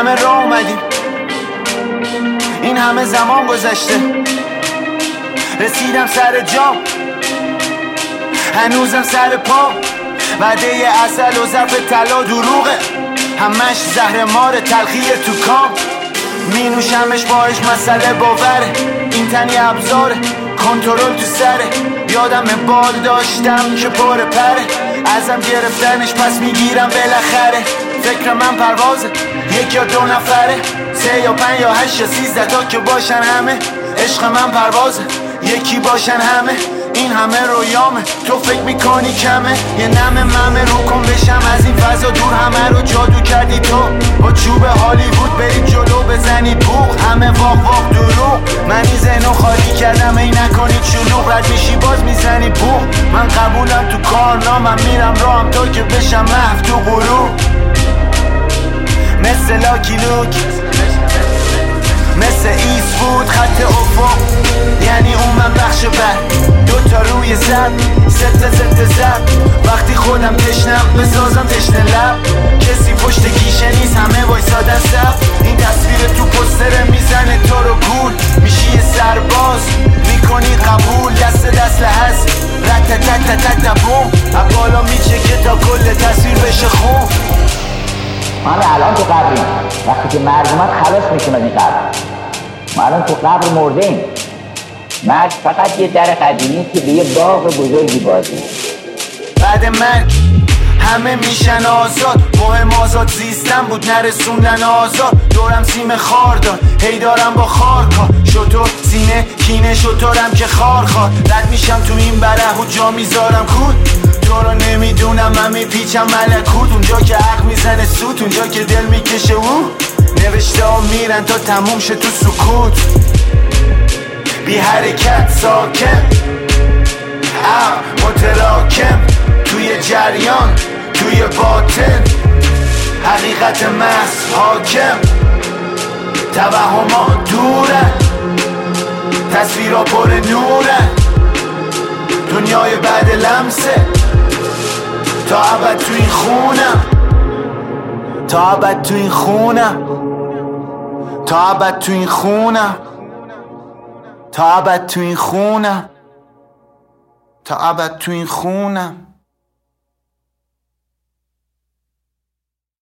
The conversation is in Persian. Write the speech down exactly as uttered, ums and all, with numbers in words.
همه راه اومدیم، این همه زمان گذشته، رسیدم سر جام، هنوزم سر پام. وعده عسل و ظرف طلا دروغه، همش زهر مار تلخیه تو کام. می نوشمش باش مسئله باوره، این تنی ابزاره، کنترل تو سره. یادم بال داشتم که پر پره، ازم گرفتنش پس میگیرم بالاخره. فکر من پروازه، یک یا دو نفره، سه یا پنج یا هشت یا سیزده تا که باشن همه. عشق من پروازه، یکی باشن همه. این همه رویامه، تو فکر میکنی کمه؟ یه نمه ممه رو کن بشم از این فضا دور. همه رو جادو کردی تو، با چوب هالیوود بریم جلو بزنی بوق. همه واق واق دروغ، من این ذهنو خالی کردم ای نکنید شلوغ. رد میشی باز میزنی بوق، من قبولم تو کارنامم، میرم راهم تا که بشم محو تو غرور. مثل لاکی لوک، مثل ایست بود خط افق، یعنی اون من بخش بر. دوتا روی زد، ست ست زد. وقتی خودم تشنم بسازم تشنه لب. کسی پشت گیشه نیست، همه وایسادن سب. این تصویر تو پستره میزنه تو رو گول. میشی یه سرباز، میکنی قبول. دست دست هست، رت تت تت تت بوم. بالا میچه که تا کل تصویر بشه خون. ما الان تو قبریم، وقتی که مرگ اومد خلاص میشیم از این قبر. ما الان تو قبر مردیم. مرگ فقط یه در قدیمی که به یه باغ بزرگی بازی. بعد مرگ همه میشن آزاد، مهم آزاد زیستن بود نرسوندن آزاد. دورم سیم خار داد، هی دارم با خار کار. شطور سینه کینه شطورم که خار خار. رد میشم تو این بره و جا میذارم کود. تو رو نمیدونم من میپیچم ملکوت. اونجا که عقل میزنه سوت، اونجا که دل میکشه او. نوشته ها میرن تا تموم شه تو سکوت. بی حرکت ساکن، عقل متراکم توی جریان، توی باطن حقیقت محض حاکم. توهما دورن، تصویرها پر نورن. دنیای بعد لمسه، تا ابد تو این خونم، تا ابد تو این خونم، تا ابد تو این خونم، تا ابد تو این خونم، تا ابد تو این خونم.